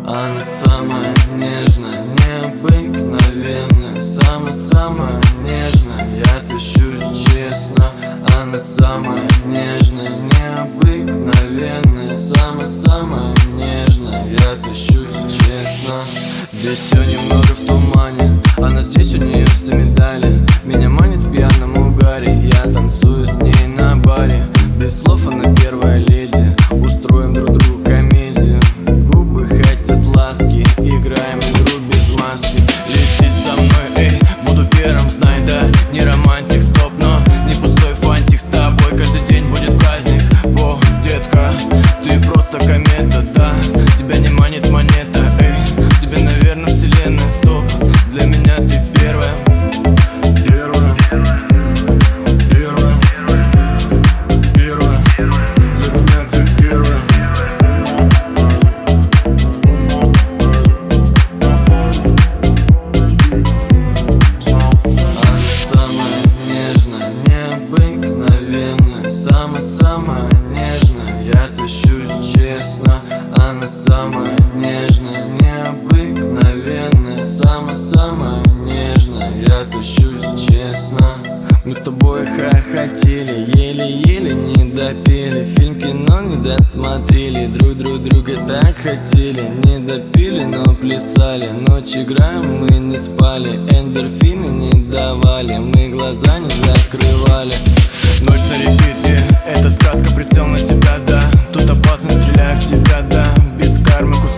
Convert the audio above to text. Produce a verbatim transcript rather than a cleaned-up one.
Она самая нежная, необыкновенная, самая-самая нежная, я тащусь честно. Она самая нежная, необыкновенная, самая-самая нежная, я тащусь честно. Здесь все немного в тумане, она здесь, у нее все медали. Меня манит в пьяном угаре, я танцую с ней на баре. Без слов она первая леди, устроим друг другу комедию. Губы хотят ласки, играем игру без маски. Лети со мной, эй, буду первым, знай, да. Не романтик, стоп, но не пустой фантик. С тобой каждый день будет праздник. О, детка, ты просто комета, да. Тебя не манит монета, эй. Тебе, наверное, вселенная, стоп. Для меня ты первая. Первая, первая, первая. Для меня ты первая. Она самая нежная, необыкновенная, самая-самая нежная, я тащусь честно. Она самая нежная, необыкновенная, самая-самая нежная, я тащусь честно. Мы с тобой хохотели, еле-еле не допели. Фильм, кино не досмотрели, друг друг друга так хотели. Не допили, но плясали, ночь играем, мы не спали. Эндорфины не давали, мы глаза не закрывали. Ночь на репите, это сказка, прицел на тебя, да. Тут опасно, стреляю в тебя, да. Без кармы